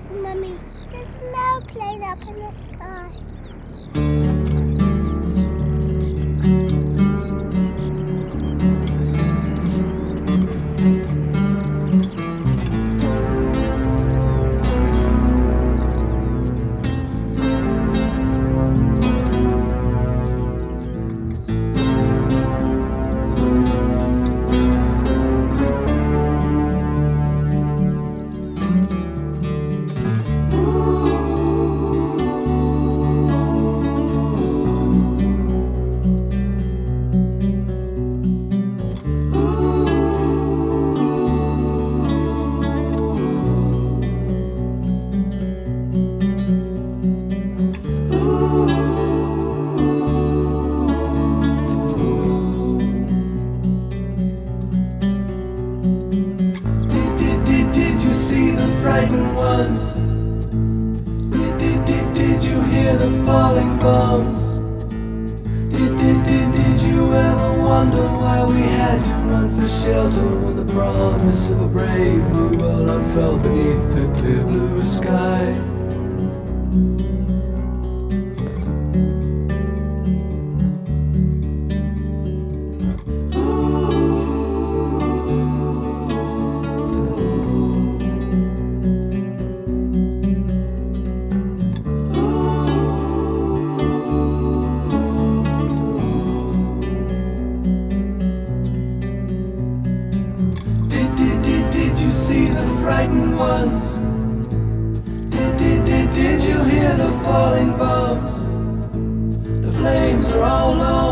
Mummy, there's no plane up in the sky. Frightened ones. Did you hear the falling bombs? Did you ever wonder why we had to run for shelter when the promise of a brave new world unfurled beneath the clear blue sky? Did you see the frightened ones? Did you hear the falling bombs? The flames are all on